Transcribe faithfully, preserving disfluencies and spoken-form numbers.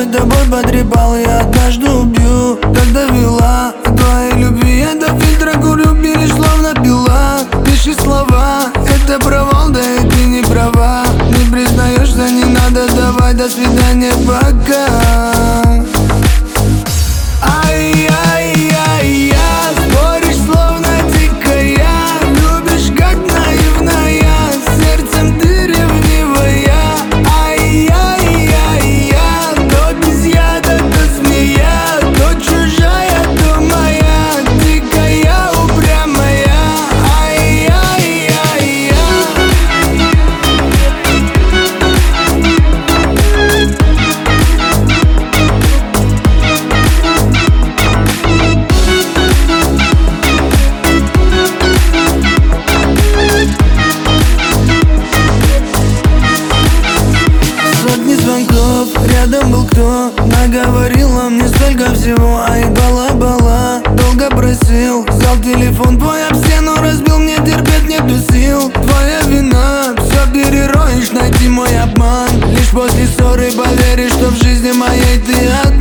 бы тобой потрепал, я однажды убью. Так довела от твоей любви, я до фильтра курю, пилишь словно пила. Пиши слова, это провал, да и ты не права. Не признаешься, не надо, давай, до свидания, пока. Ай-яй-яй-я, споришь словно дикая, любишь как наивная, сердцем ты ревнивая. Ай-яй-яй-я, то без яда, то змея, то чужая, то моя, дикая, упрямая. Ай-яй-яй-я. Сотни звонков, рядом был кто, наговорила мне столько всего. Ай, бала-бала, долго просил, взял телефон твой об стену, разбил, мне терпеть нету сил. Твоя вина, все перероешь, найти мой обман. Лишь после ссоры поверишь, что в жизни моей ты одна.